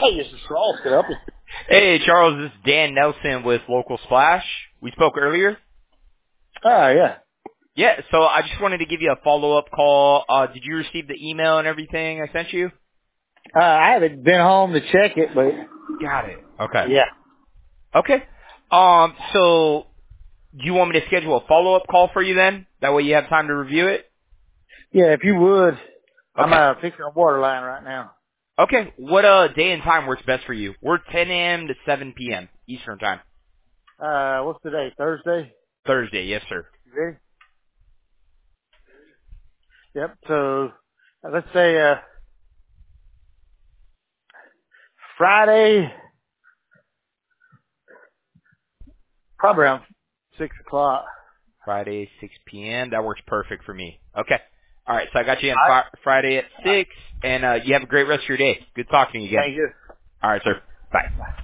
This is Charles. Can I help you? Hey, Charles, this is Dan Nelson with Local Splash. We spoke earlier. Yeah. Yeah, so I just wanted to give you a follow-up call. Did you receive the email and everything I sent you? I haven't been home to check it, but Got it. Okay. yeah. Okay. So do you want me to schedule a follow-up call for you then? That way you have time to review it? Yeah, if you would. I'm Okay. fixing a water line right now. Okay. What day and time works best for you? We're 10 a.m. to 7 p.m. Eastern time. What's today? Thursday? Thursday, yes, sir. You ready? Yep. So let's say Friday, probably around 6 o'clock. Friday, 6 p.m. That works perfect for me. Okay. All right. So I got you on All right. Friday at 6, and you have a great rest of your day. Good talking to you again. Thank you. All right, sir. Bye.